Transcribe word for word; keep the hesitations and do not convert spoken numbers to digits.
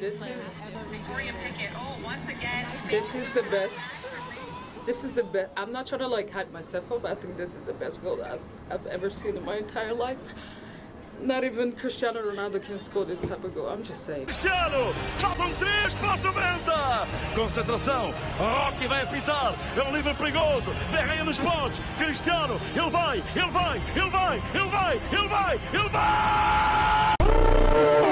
This is Victoria Pickett. Oh, once again. this is the best. This is the best. I'm not trying to like hype myself up, but I think this is the best goal I've I've ever seen in my entire life. Not even Cristiano Ronaldo can score this type of goal. I'm just saying. Cristiano, faltam três para os noventa. Concentração, Rocky vai apitar, é um livre perigoso, derreia nos pontos. Cristiano, ele vai, ele vai, ele vai, ele vai, ele vai, ele vai!